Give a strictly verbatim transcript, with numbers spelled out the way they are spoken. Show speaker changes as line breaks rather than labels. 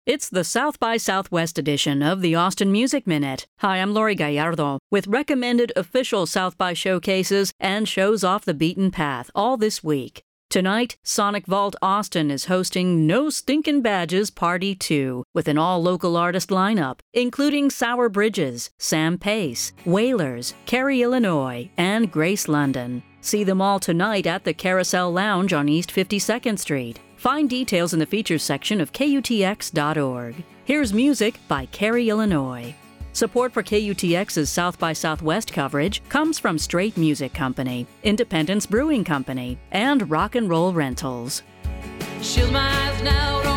It's the South by Southwest edition of the Austin Music Minute. Hi, I'm Lori Gallardo with recommended official South by showcases and shows off the beaten path all this week. Tonight, Sonic Vault Austin is hosting No Stinkin' Badges Party two with an all-local artist lineup, including Sour Bridges, Sam Pace, Wailers, Cary, Illinois, and Grace London. See them all tonight at the Carousel Lounge on East fifty-second Street. Find details in the features section of K U T X dot org. Here's music by Cary, Illinois. Support for K U T X's South by Southwest coverage comes from Straight Music Company, Independence Brewing Company, and Rock and Roll Rentals.
Shield my eyes now.